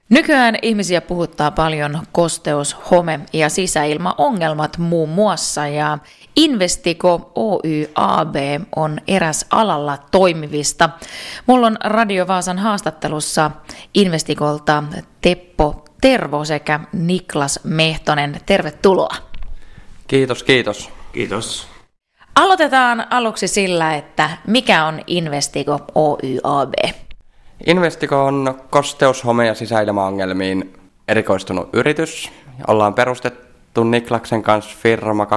Nykyään ihmisiä puhuttaa paljon kosteus, home ja sisäilmaongelmat muun muassa, ja Investigo Oy AB on eräs alalla toimivista. Mulla on Radio Vaasan haastattelussa Investigolta Teppo Tervo sekä Niklas Mehtonen. Tervetuloa. Kiitos, kiitos. Kiitos. Aloitetaan aluksi sillä, että mikä on Investigo Oy AB? Investigo on kosteus-, home- ja sisäilmaongelmiin erikoistunut yritys. Ollaan perustettu Niklaksen kanssa firma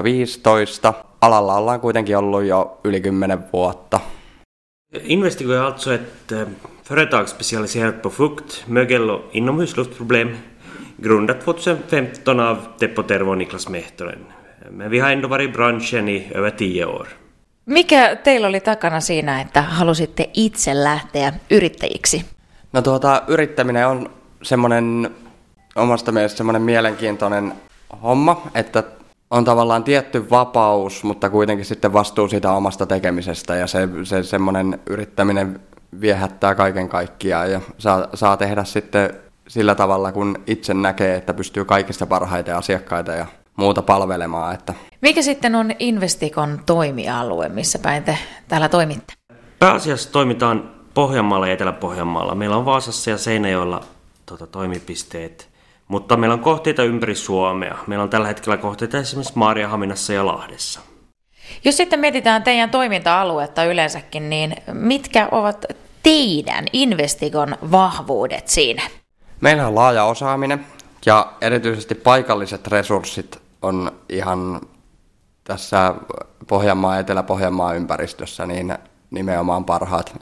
2015. Alalla ollaan kuitenkin ollut jo yli 10 vuotta. Investigo är alltså ett företag specialiserat på fukt, mögel och inomhusluftproblem, grundat 2015 av Teppo Tervo och Niklas Mehtonen. Men vi har ändå varit i branschen i över 10 år. Mikä teillä oli takana siinä, että halusitte itse lähteä yrittäjiksi? No yrittäminen on semmoinen omasta mielestä semmoinen mielenkiintoinen homma, että on tavallaan tietty vapaus, mutta kuitenkin sitten vastuu siitä omasta tekemisestä, ja se semmoinen yrittäminen viehättää kaiken kaikkiaan ja saa tehdä sitten sillä tavalla, kun itse näkee, että pystyy kaikista parhaiten asiakkaita ja muuta palvelemaan. Mikä sitten on Investigon toimialue, missä päin te täällä toimitte? Pääasiassa toimitaan Pohjanmaalla ja Etelä-Pohjanmaalla. Meillä on Vaasassa ja Seinäjoella toimipisteet, mutta meillä on kohteita ympäri Suomea. Meillä on tällä hetkellä kohteita esimerkiksi Maarianhaminassa ja Lahdessa. Jos sitten mietitään teidän toiminta-aluetta yleensäkin, niin mitkä ovat teidän Investigon vahvuudet siinä? Meillä on laaja osaaminen ja erityisesti paikalliset resurssit on ihan tässä Pohjanmaa ja Etelä-Pohjanmaan ympäristössä niin nimenomaan parhaat.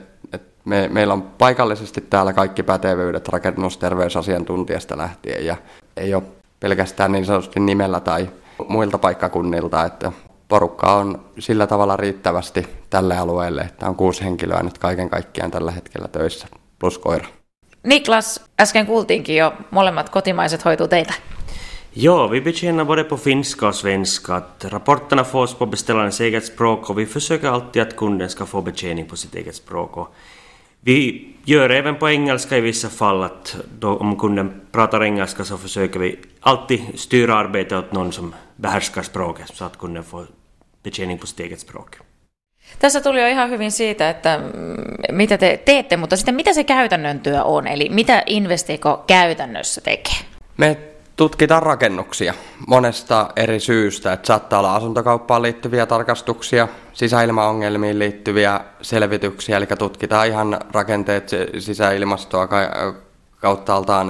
Meillä on paikallisesti täällä kaikki pätevyydet rakennusterveysasiantuntijasta lähtien, ja ei ole pelkästään niin sanotusti nimellä tai muilta paikkakunnilta, että porukka on sillä tavalla riittävästi tälle alueelle, että on 6 henkilöä nyt kaiken kaikkiaan tällä hetkellä töissä, plus koira. Niklas, äsken kuultiinkin jo, molemmat kotimaiset hoituu teitä. Ja, vi betjänar både på finska och svenska. Att rapporterna fås på beställarens eget språk, och vi försöker alltid att kunden ska få betjäning på sitt eget språk. Och vi gör även på engelska i vissa fall, att om kunden pratar engelska så försöker vi alltid styra arbetet åt någon som behärskar språket, så att kunden får betjäning på sitt eget språk. Tässä tuli jo ihan hyvin siitä, että mitä te teette, mutta sitten mitä se käytännön työ on, eli mitä Investigo käytännössä tekee? Me tutkitaan rakennuksia monesta eri syystä, että saattaa olla asuntokauppaan liittyviä tarkastuksia, sisäilmaongelmiin liittyviä selvityksiä, eli tutkitaan ihan rakenteet, sisäilmastoa kauttaaltaan,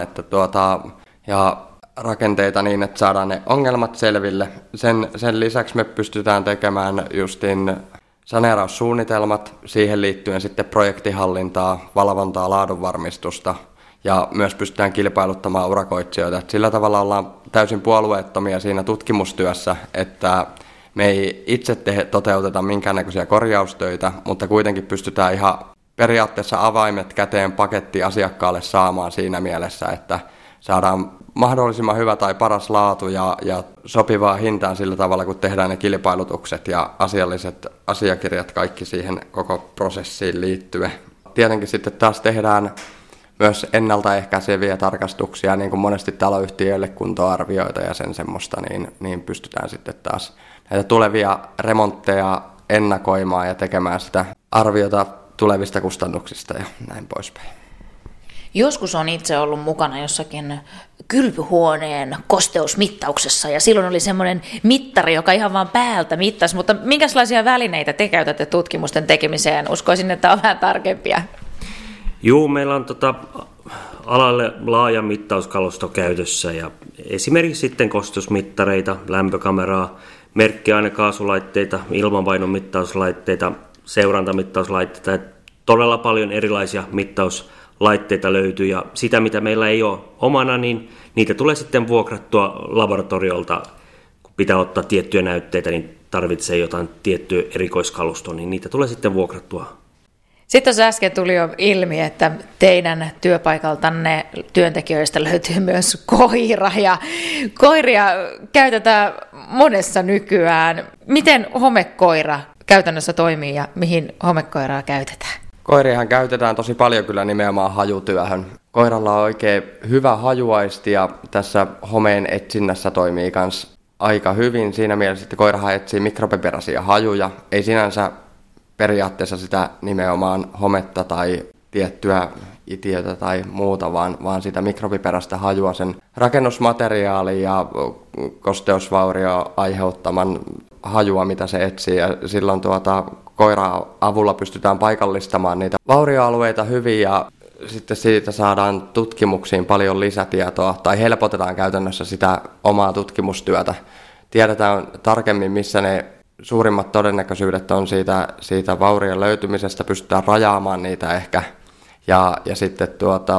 ja rakenteita niin, että saadaan ne ongelmat selville. Sen lisäksi me pystytään tekemään justiin saneeraussuunnitelmat, siihen liittyen sitten projektihallintaa, valvontaa, laadunvarmistusta, ja myös pystytään kilpailuttamaan urakoitsijoita. Sillä tavalla ollaan täysin puolueettomia siinä tutkimustyössä, että me ei itse toteuteta minkäännäköisiä korjaustöitä, mutta kuitenkin pystytään ihan periaatteessa avaimet käteen paketti asiakkaalle saamaan siinä mielessä, että saadaan mahdollisimman hyvä tai paras laatu ja sopivaa hintaan sillä tavalla, kun tehdään ne kilpailutukset ja asialliset asiakirjat kaikki siihen koko prosessiin liittyen. Tietenkin sitten taas tehdään myös ennaltaehkäiseviä tarkastuksia, niin kuin monesti taloyhtiöille kuntoarvioita ja sen semmoista, niin pystytään sitten taas näitä tulevia remontteja ennakoimaan ja tekemään sitä arviota tulevista kustannuksista ja näin poispäin. Joskus on itse ollut mukana jossakin kylpyhuoneen kosteusmittauksessa, ja silloin oli semmoinen mittari, joka ihan vaan päältä mittasi, mutta minkälaisia välineitä te käytätte tutkimusten tekemiseen? Uskoisin, että on vähän tarkempia. Joo, meillä on alalle laaja mittauskalusto käytössä, ja esimerkiksi sitten kosteusmittareita, lämpökameraa, merkkiainekaasulaitteita, ilmanvainon mittauslaitteita, seurantamittauslaitteita, ja todella paljon erilaisia mittauslaitteita löytyy, ja sitä mitä meillä ei ole omana, niin niitä tulee sitten vuokrattua laboratoriolta, kun pitää ottaa tiettyjä näytteitä, niin tarvitsee jotain tiettyä erikoiskalustoa, niin niitä tulee sitten vuokrattua. Sitten tuossa äsken tuli jo ilmi, että teidän työpaikaltanne työntekijöistä löytyy myös koira, ja koiria käytetään monessa nykyään. Miten homekoira käytännössä toimii ja mihin homekoiraa käytetään? Koiriahan käytetään tosi paljon kyllä nimenomaan hajutyöhön. Koiralla on oikein hyvä hajuaisti ja tässä homeen etsinnässä toimii myös aika hyvin siinä mielessä, että koirahan etsii mikrobiperäisiä hajuja. Ei sinänsä periaatteessa sitä nimenomaan hometta tai tiettyä itiötä tai muuta, vaan sitä mikrobiperäistä hajua, sen rakennusmateriaalin ja kosteusvaurio aiheuttaman hajua, mitä se etsii. Ja silloin koiran avulla pystytään paikallistamaan niitä vaurioalueita hyvin ja sitten siitä saadaan tutkimuksiin paljon lisätietoa tai helpotetaan käytännössä sitä omaa tutkimustyötä. Tiedetään tarkemmin, missä ne suurimmat todennäköisyydet on siitä vaurion löytymisestä, pystytään rajaamaan niitä ehkä ja sitten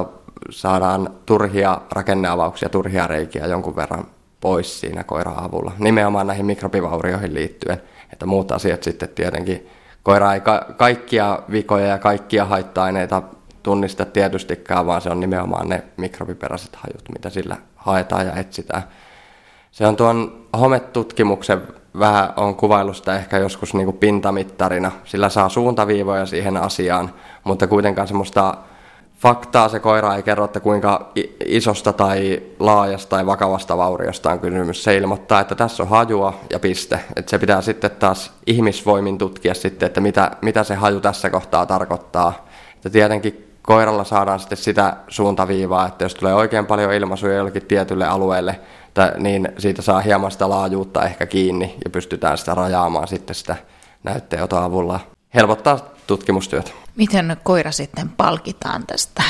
saadaan turhia rakenneavauksia, turhia reikiä jonkun verran pois siinä koiran avulla. Nimenomaan näihin mikrobivaurioihin liittyen, että muut asiat sitten tietenkin. Koira ei kaikkia vikoja ja kaikkia haitta-aineita tunnista tietystikään, vaan se on nimenomaan ne mikrobiperäiset hajut, mitä sillä haetaan ja etsitään. Se on tuon hometutkimuksen vähän on kuvailusta ehkä joskus niin kuin pintamittarina. Sillä saa suuntaviivoja siihen asiaan, mutta kuitenkaan semmoista faktaa se koira ei kerro, että kuinka isosta tai laajasta tai vakavasta vauriosta on kysymys. Se ilmoittaa, että tässä on hajua ja piste. Että se pitää sitten taas ihmisvoimin tutkia sitten, että mitä se haju tässä kohtaa tarkoittaa. Että tietenkin koiralla saadaan sitten sitä suuntaviivaa, että jos tulee oikein paljon ilmaisuja jollekin tietylle alueelle, niin siitä saa hieman sitä laajuutta ehkä kiinni ja pystytään sitä rajaamaan sitten sitä näytteenoton avulla. Helpottaa tutkimustyötä. Miten koira sitten palkitaan tästä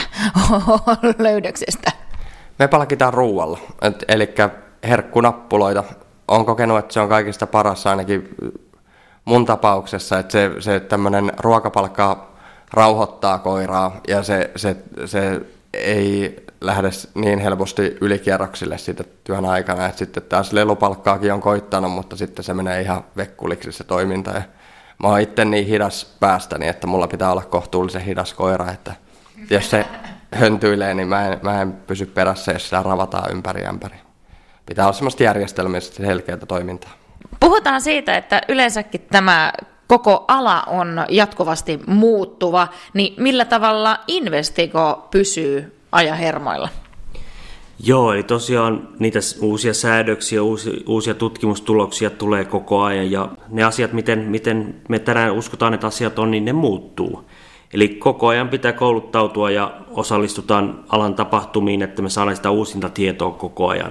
löydöksestä? Me palkitaan ruualla, eli herkkunappuloita. Olen kokenut, että se on kaikista paras ainakin mun tapauksessa, että se tämmöinen ruokapalkka rauhoittaa koiraa ja se ei lähde niin helposti ylikierroksille siitä työn aikana, että sitten taas lelupalkkaakin on koittanut, mutta sitten se menee ihan vekkuliksi se toiminta. Ja mä oon itse niin hidas päästäni, että mulla pitää olla kohtuullisen hidas koira, että jos se höntyilee, niin mä en pysy perässä, jos sitä ravataan ympäri. Pitää olla semmoista järjestelmistä selkeää toimintaa. Puhutaan siitä, että yleensäkin tämä koko ala on jatkuvasti muuttuva, niin millä tavalla Investigo pysyy ajan hermoilla? Joo, eli tosiaan niitä uusia säädöksiä, uusia tutkimustuloksia tulee koko ajan ja ne asiat, miten me tänään uskotaan, että asiat on, niin ne muuttuu. Eli koko ajan pitää kouluttautua ja osallistutaan alan tapahtumiin, että me saadaan sitä uusinta tietoa koko ajan.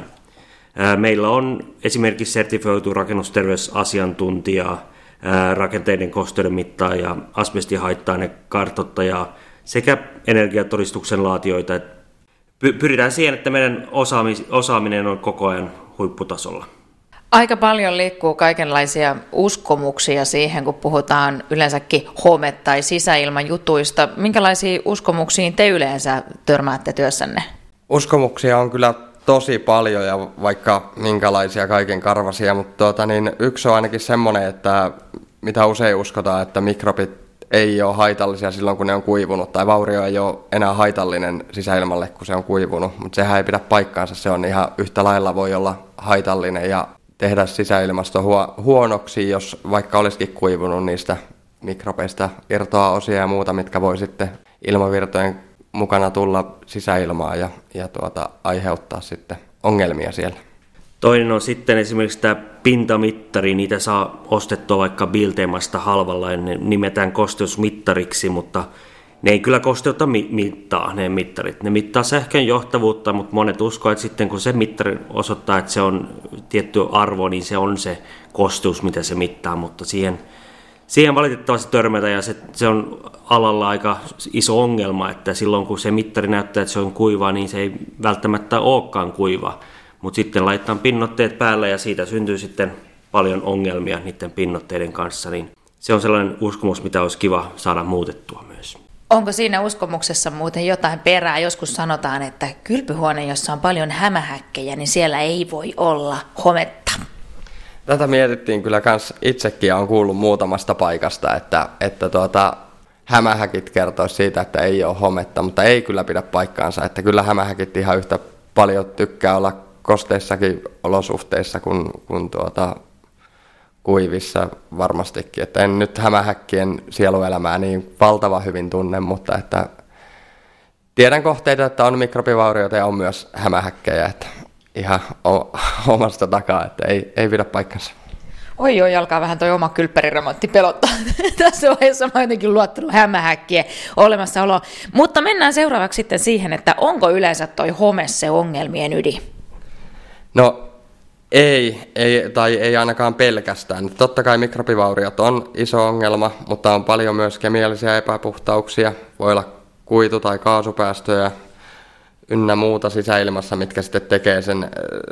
Meillä on esimerkiksi sertifioitu rakennusterveysasiantuntija, rakenteiden kosteuden mittaaja, asbestihaitta-aineen kartoittaja sekä energiatodistuksen laatijoita. Pyritään siihen, että meidän osaaminen on koko ajan huipputasolla. Aika paljon liikkuu kaikenlaisia uskomuksia siihen, kun puhutaan yleensäkin home- tai sisäilmajutuista. Minkälaisiin uskomuksiin te yleensä törmäätte työssänne? Uskomuksia on kyllä tosi paljon ja vaikka minkälaisia kaiken karvasia, mutta yksi on ainakin semmoinen, että mitä usein uskotaan, että mikrobit ei ole haitallisia silloin, kun ne on kuivunut, tai vaurio ei ole enää haitallinen sisäilmalle, kun se on kuivunut, mutta sehän ei pidä paikkaansa, se on ihan yhtä lailla voi olla haitallinen ja tehdä sisäilmasto huonoksi, jos vaikka olisikin kuivunut niistä mikrobeista irtoaa osia ja muuta, mitkä voi sitten ilmavirtojen mukana tulla sisäilmaan ja aiheuttaa sitten ongelmia siellä. Toinen on sitten esimerkiksi tämä pintamittari, niitä saa ostettua vaikka Biltemasta halvalla ja ne nimetään kosteusmittariksi, mutta ne ei kyllä kosteutta mittaa, ne mittarit. Ne mittaa sähkön johtavuutta, mutta monet uskoo, että sitten kun se mittari osoittaa, että se on tietty arvo, niin se on se kosteus, mitä se mittaa, mutta siihen valitettavasti törmätä ja se on alalla aika iso ongelma, että silloin kun se mittari näyttää, että se on kuiva, niin se ei välttämättä olekaan kuiva. Mutta sitten laitetaan pinnotteet päälle ja siitä syntyy sitten paljon ongelmia niiden pinnotteiden kanssa, niin se on sellainen uskomus, mitä olisi kiva saada muutettua myös. Onko siinä uskomuksessa muuten jotain perää? Joskus sanotaan, että kylpyhuone, jossa on paljon hämähäkkejä, niin siellä ei voi olla hometta. Tätä mietittiin kyllä kans itsekin ja on kuullut muutamasta paikasta, että hämähäkit kertoisi siitä, että ei ole hometta, mutta ei kyllä pidä paikkaansa, että kyllä hämähäkit ihan yhtä paljon tykkää olla kosteissakin olosuhteissa kuin kuivissa varmastikin. Että en nyt hämähäkkien sieluelämää niin valtavan hyvin tunne, mutta että tiedän kohteita, että on mikrobivaurioita ja on myös hämähäkkejä, että ihan omasta takaa, että ei pidä paikkansa. Oi, alkaa vähän toi oma kylppäriremontti pelottaa. Tässä vaiheessa mä oon jotenkin luottanut hämähäkkien olemassaoloon. Mutta mennään seuraavaksi sitten siihen, että onko yleensä toi home se ongelmien ydin? No ei ainakaan pelkästään. Totta kai mikrobivauriot on iso ongelma, mutta on paljon myös kemiallisia epäpuhtauksia. Voi olla kuitu- tai kaasupäästöjä ynnä muuta sisäilmassa, mitkä sitten tekee sen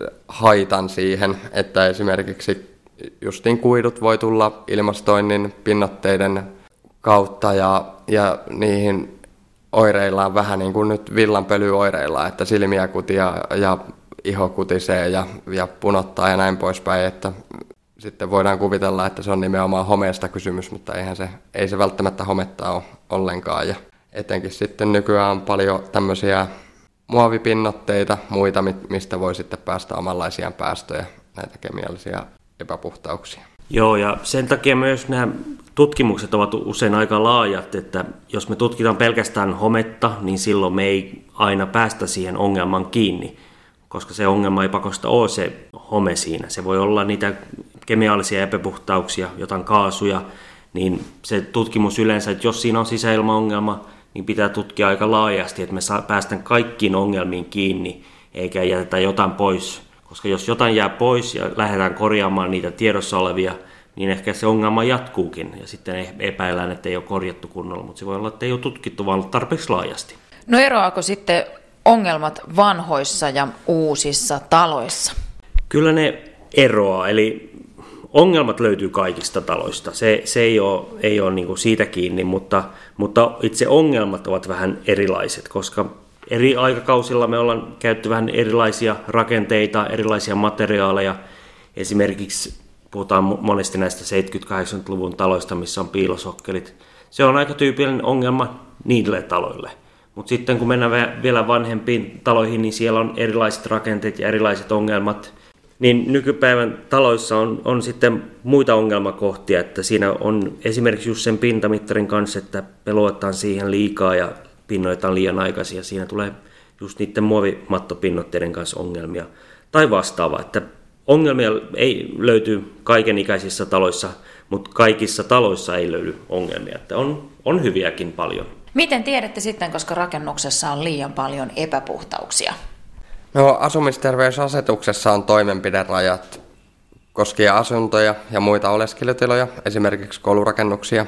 haitan siihen, että esimerkiksi justiin kuidut voi tulla ilmastoinnin pinnoitteiden kautta ja niihin oireillaan vähän niin kuin nyt villanpölyoireillaan, että silmiä kutia ja iho kutisee ja punottaa ja näin poispäin, että sitten voidaan kuvitella, että se on nimenomaan homeesta kysymys, mutta ei se välttämättä hometta ole ollenkaan. Ja etenkin sitten nykyään on paljon tämmöisiä muovipinnoitteita, muita, mistä voi sitten päästä omanlaisiaan päästöjä, näitä kemiallisia epäpuhtauksia. Joo, ja sen takia myös nämä tutkimukset ovat usein aika laajat, että jos me tutkitaan pelkästään hometta, niin silloin me ei aina päästä siihen ongelman kiinni, koska se ongelma ei pakosta ole se home siinä. Se voi olla niitä kemiallisia epäpuhtauksia, jotain kaasuja, niin se tutkimus yleensä, että jos siinä on sisäilmaongelma, niin pitää tutkia aika laajasti, että me päästään kaikkiin ongelmiin kiinni, eikä jätetä jotain pois. Koska jos jotain jää pois ja lähdetään korjaamaan niitä tiedossa olevia, niin ehkä se ongelma jatkuukin. Ja sitten epäillään, että ei ole korjattu kunnolla, mutta se voi olla, että ei ole tutkittu vaan tarpeeksi laajasti. No eroaako sitten ongelmat vanhoissa ja uusissa taloissa? Kyllä ne eroaa, eli ongelmat löytyy kaikista taloista. Se ei ole niin kuin siitä kiinni, mutta itse ongelmat ovat vähän erilaiset, koska eri aikakausilla me ollaan käytetty vähän erilaisia rakenteita, erilaisia materiaaleja. Esimerkiksi puhutaan monesti näistä 70-80-luvun taloista, missä on piilosokkelit. Se on aika tyypillinen ongelma niille taloille. Mutta sitten kun mennään vielä vanhempiin taloihin, niin siellä on erilaiset rakenteet ja erilaiset ongelmat. Niin nykypäivän taloissa on sitten muita ongelmakohtia, että siinä on esimerkiksi just sen pintamittarin kanssa, että pelotetaan siihen liikaa ja pinnoitetaan liian aikaisin ja siinä tulee just niiden muovimattopinnoitteiden kanssa ongelmia tai vastaavaa, että ongelmia ei löyty kaikenikäisissä taloissa, mutta kaikissa taloissa ei löydy ongelmia, että on hyviäkin paljon. Miten tiedätte sitten, koska rakennuksessa on liian paljon epäpuhtauksia? No, asumisterveysasetuksessa on toimenpiderajat koskien asuntoja ja muita oleskelutiloja, esimerkiksi koulurakennuksia.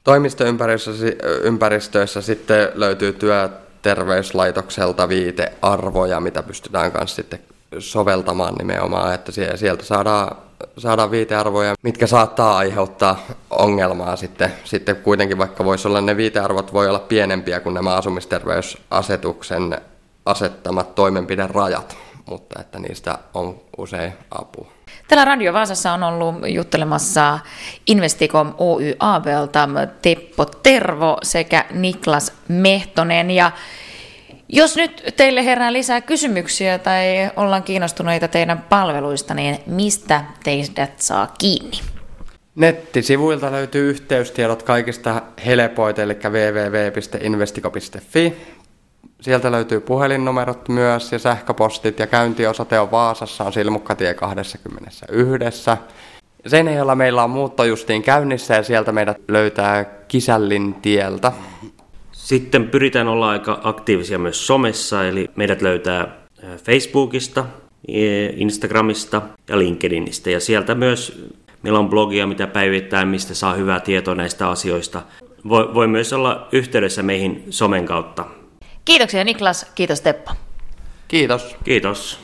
Toimistoympäristöissä sitten löytyy työterveyslaitokselta viitearvoja, mitä pystytään kanssa sitten soveltamaan nimenomaan, että sieltä saadaan viitearvoja, mitkä saattaa aiheuttaa ongelmaa sitten kuitenkin, vaikka voisi olla ne viitearvot voi olla pienempiä kuin nämä asumisterveysasetuksen asettamat toimenpiderajat, mutta että niistä on usein apua. Täällä Radio Vaasassa on ollut juttelemassa Investicom Oy AB:lta Teppo Tervo sekä Niklas Mehtonen. Ja jos nyt teille herää lisää kysymyksiä tai ollaan kiinnostuneita teidän palveluista, niin mistä teidät saa kiinni? Nettisivuilta löytyy yhteystiedot kaikista helpoita, eli www.investico.fi. Sieltä löytyy puhelinnumerot myös ja sähköpostit ja käyntiosoite on Vaasassa, on Silmukkatie 21. Seinäjoella meillä on muutto justiin käynnissä ja sieltä meidät löytää Kisällin tieltä. Sitten pyritään olla aika aktiivisia myös somessa, eli meidät löytää Facebookista, Instagramista ja LinkedInistä. Ja sieltä myös meillä on blogia, mitä päivitetään, mistä saa hyvää tietoa näistä asioista. Voi myös olla yhteydessä meihin somen kautta. Kiitoksia Niklas, kiitos Teppo. Kiitos. Kiitos.